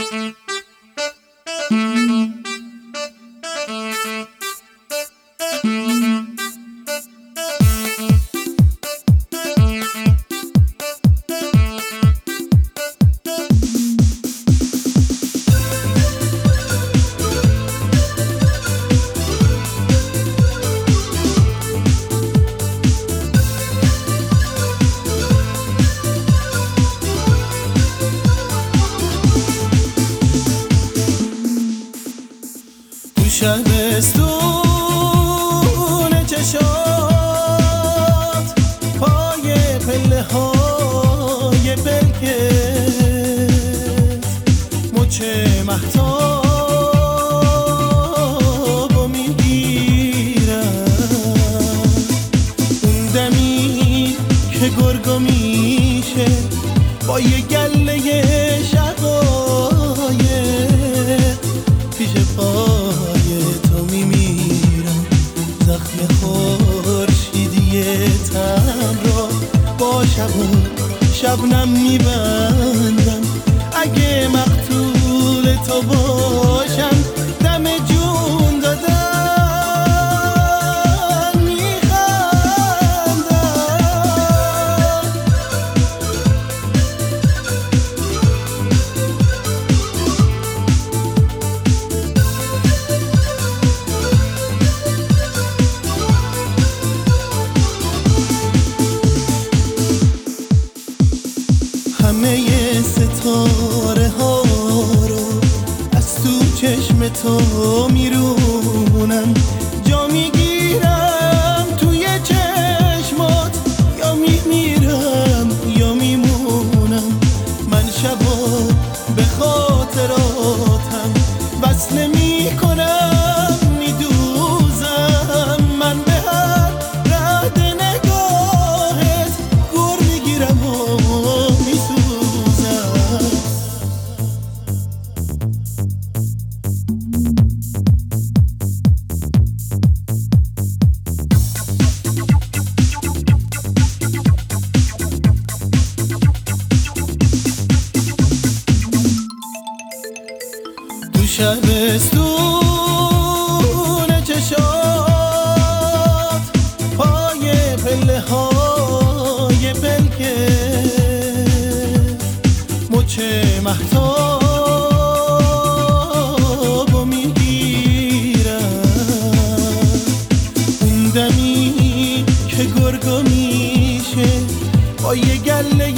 شبستون چشات پای پله های بلکت مچ مهتاب و میگیرم اون دمی که گرگو میشه با یه گله شقایق پیش پای تو میمیرم زخم خورشیدی تن را با شب و شبنم میبندم اگه مقتول تو باشم دم جون دادن میخندم همه ستاره ها رو از تو چشم تو میرونم جا میگیرم توی چشمات یا میمیرم یا میمونم من شبا به خاطراتم وصله میکنم میدوزم من به هر رد نگاهت گر میگیرم و شبستون چشات پای پله های بلکت مچ مهتاب و میگیرم اون دمی که گرگو میشه با یه گله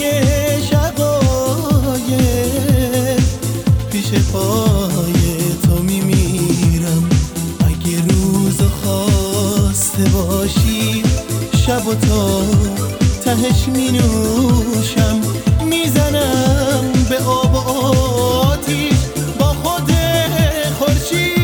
شقایق پیش پای تو میمیرم اگه روزو خواسته باشی شب و تا تهش مینوشم میزنم به آب و آتیش با خود خورشید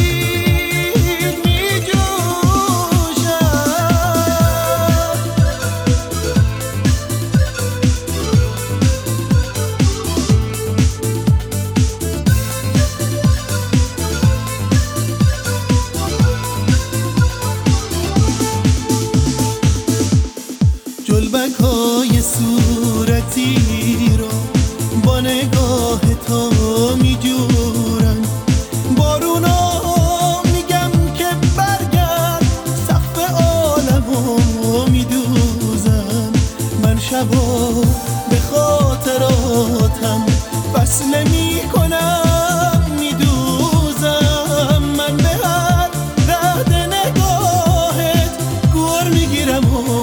جلبکای صورتی رو با نگاه تو میجورن بارونا میگم که برگرد سقف عالمو میدوزم من شبا به خاطراتم وصله میکنم میدوزم من به هر رد نگاهت گر میگیرم و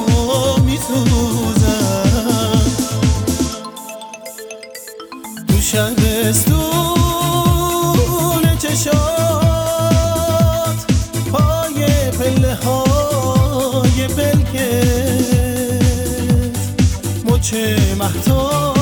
تو شبستون چشات پای پله های بلکت مچ مهتاب